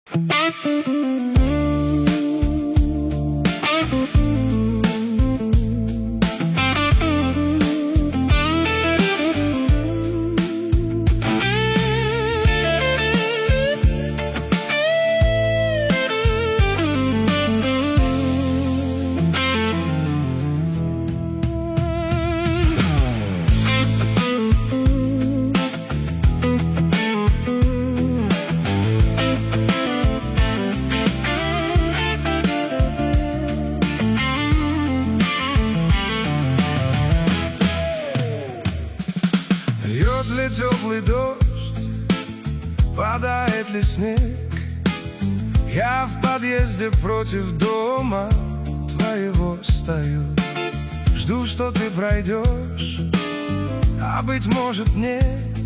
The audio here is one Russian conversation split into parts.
Льет ли теплый дождь, падает ли снег? Я в подъезде против дома твоего стою. Жду, что ты пройдешь, а быть может нет.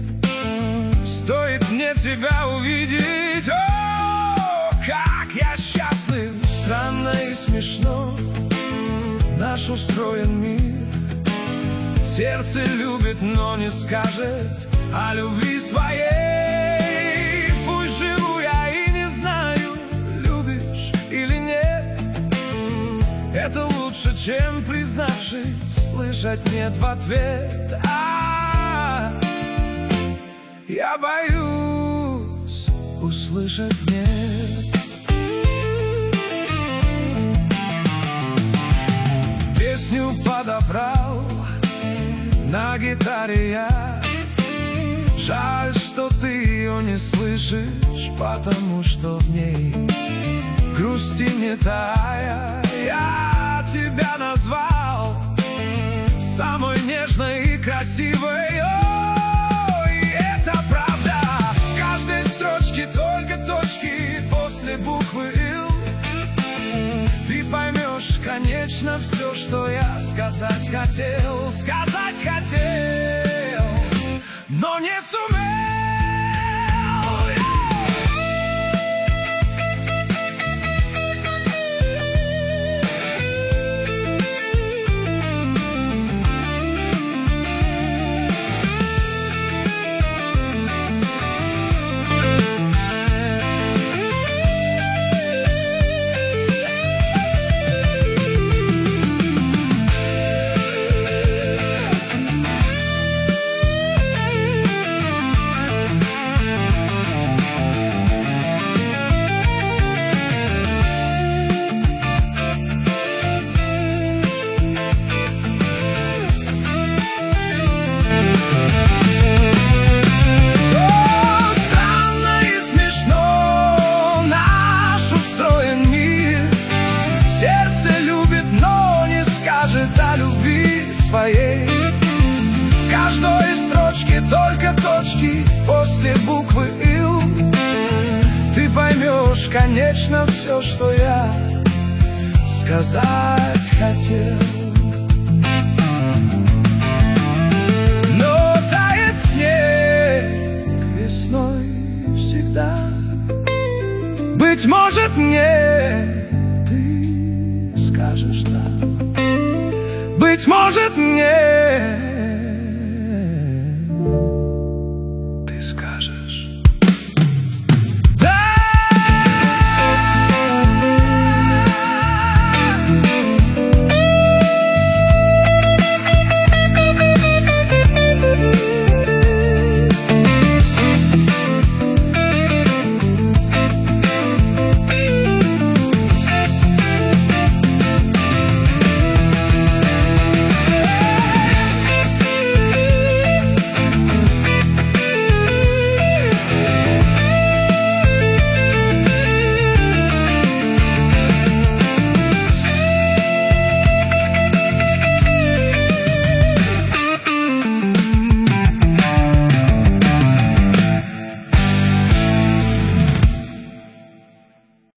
Стоит мне тебя увидеть, о, как я счастлив! Странно и смешно наш устроен мир. Сердце любит, но не скажет о любви своей. Пусть живу я и не знаю, любишь или нет. Это лучше, чем, признавшись, слышать нет в ответ. Я боюсь услышать нет. Песню подобрал на гитаре я. Жаль, что ты ее не слышишь, потому что в ней грусти не тая. Я тебя назвал самой нежной и красивой. О, и это правда. В каждой строчке только точки после буквы «Л». Ты поймешь, конечно, все, что я сказать хотел. Сказать хотел, но не сумел. О любви своей. В каждой строчке только точки после буквы «Л». Ты поймешь, конечно, все, что я сказать хотел. Но тает снег весной всегда. Быть может, мне ты скажешь «да». Быть может, нет.